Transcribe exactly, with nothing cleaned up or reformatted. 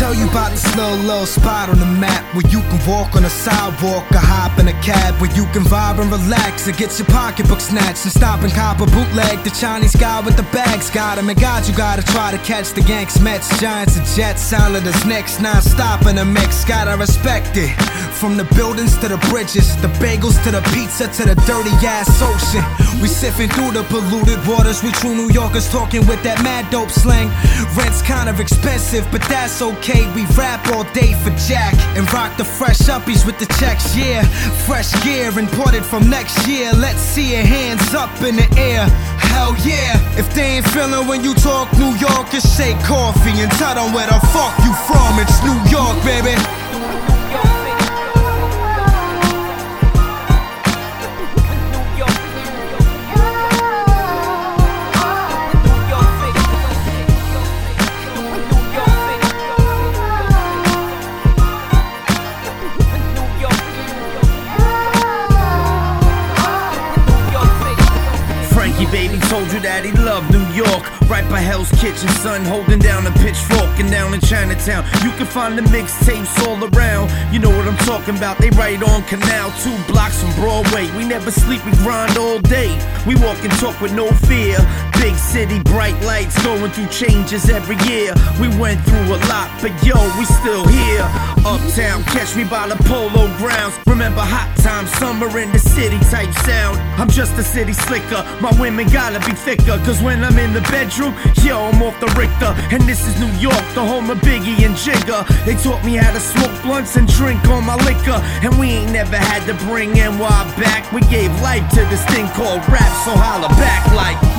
tell you about this little, little spot on the map where you can walk on a sidewalk or hop in a cab, where you can vibe and relax and get your pocketbook snatched and stop and cop a bootleg. The Chinese guy with the bags got him, and God, you gotta try to catch the Yanks, Mets, Giants, and Jets. Islanders next, non-stop in the mix, gotta respect it. From the buildings to the bridges, the bagels to the pizza to the dirty ass ocean. We sifting through the polluted waters, we true New Yorkers talking with that mad dope slang. Rent's kind of expensive, but that's okay. We rap all day for Jack and rock the fresh uppies with the checks, yeah. Fresh gear imported from next year. Let's see your hands up in the air. Hell yeah. If they ain't feeling when you talk New York, just shake coffee and tell them where the fuck you from. It's New York, baby. Baby told you that he loved New York. Right by Hell's Kitchen, son, holding down a pitchfork. And down in Chinatown, you can find the mixtapes all around. You know what I'm talking about, they right on Canal. Two blocks from Broadway, we never sleep, we grind all day. We walk and talk with no fear. Big city, bright lights, going through changes every year. We went through a lot, but yo, we still here. Uptown, catch me by the Polo Grounds. Remember hot times, summer in the city type sound. I'm just a city slicker, my women gotta be thicker. Cause when I'm in the bedroom, yo, I'm off the Richter. And this is New York, the home of Biggie and Jigga. They taught me how to smoke blunts and drink on my liquor. And we ain't never had to bring N Y back. We gave life to this thing called rap, so holla back like